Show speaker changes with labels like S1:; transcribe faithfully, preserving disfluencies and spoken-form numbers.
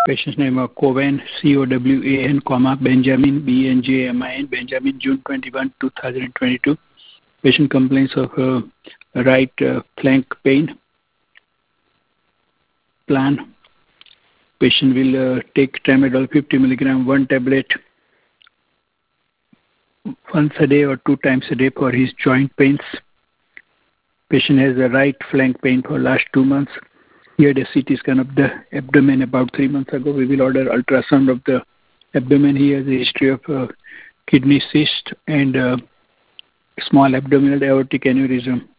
S1: Patient's name is Cowan, C O W A N, comma, Benjamin, B N J M I N, Benjamin, June twenty-first, two thousand twenty-two. Patient complains of uh, right uh, flank pain. Plan. Patient will uh, take tramadol fifty milligram, one tablet once a day or two times a day for his joint pains. Patient has a right flank pain for last two months. He had a C T scan of the abdomen about three months ago. We will order ultrasound of the abdomen. He has a history of uh, kidney cyst and uh, small abdominal aortic aneurysm.